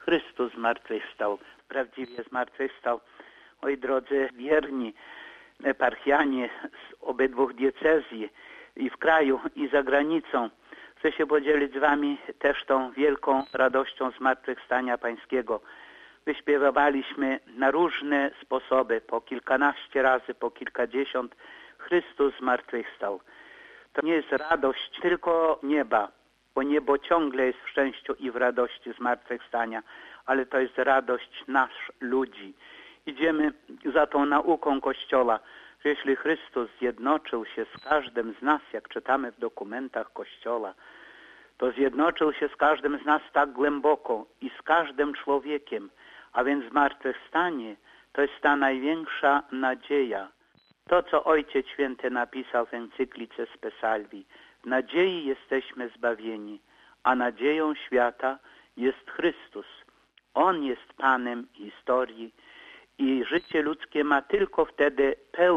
Chrystus zmartwychwstał, prawdziwie zmartwychwstał. Oj drodzy wierni, eparchianie z obydwu diecezji i w kraju i za granicą, chcę się podzielić z wami też tą wielką radością zmartwychwstania Pańskiego. Wyśpiewaliśmy na różne sposoby, po kilkanaście razy, po kilkadziesiąt, Chrystus zmartwychwstał. To nie jest radość tylko nieba, bo niebo ciągle jest w szczęściu i w radości zmartwychwstania, ale to jest radość nas, ludzi. Idziemy za tą nauką Kościoła, że jeśli Chrystus zjednoczył się z każdym z nas, jak czytamy w dokumentach Kościoła, to zjednoczył się z każdym z nas tak głęboko i z każdym człowiekiem, a więc zmartwychwstanie to jest ta największa nadzieja. To, co Ojciec Święty napisał w encyklice Spe Salvi. W nadziei jesteśmy zbawieni, a nadzieją świata jest Chrystus. On jest Panem historii i życie ludzkie ma tylko wtedy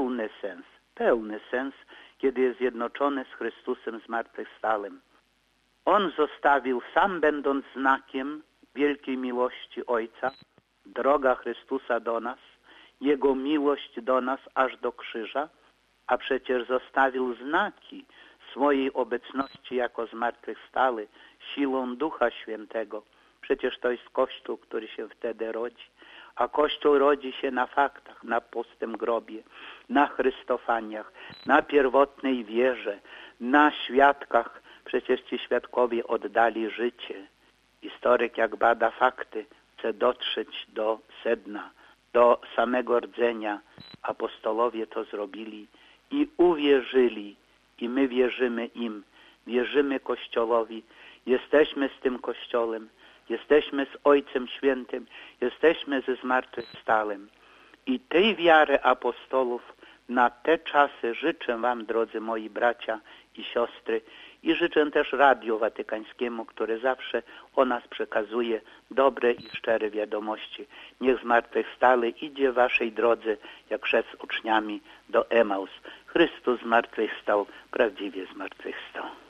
pełny sens, kiedy jest zjednoczone z Chrystusem zmartwychwstałym. On zostawił, sam będąc znakiem wielkiej miłości Ojca, droga Chrystusa do nas, Jego miłość do nas aż do krzyża, a przecież zostawił znaki swojej obecności jako zmartwychwstały siłą Ducha Świętego. Przecież to jest Kościół, który się wtedy rodzi. A Kościół rodzi się na faktach, na pustym grobie, na chrystofaniach, na pierwotnej wierze, na świadkach. Przecież ci świadkowie oddali życie. Historyk, jak bada fakty, chce dotrzeć do sedna, do samego rdzenia. Apostolowie to zrobili i uwierzyli. I my wierzymy im, wierzymy Kościołowi, jesteśmy z tym Kościołem, jesteśmy z Ojcem Świętym, jesteśmy ze zmartwychwstałym. I tej wiary apostolów na te czasy życzę wam, drodzy moi bracia i siostry, i życzę też Radiu Watykańskiemu, które zawsze o nas przekazuje dobre i szczere wiadomości. Niech zmartwychwstały idzie w waszej drodze, jak szedł z uczniami do Emaus. Chrystus zmartwychwstał, prawdziwie zmartwychwstał.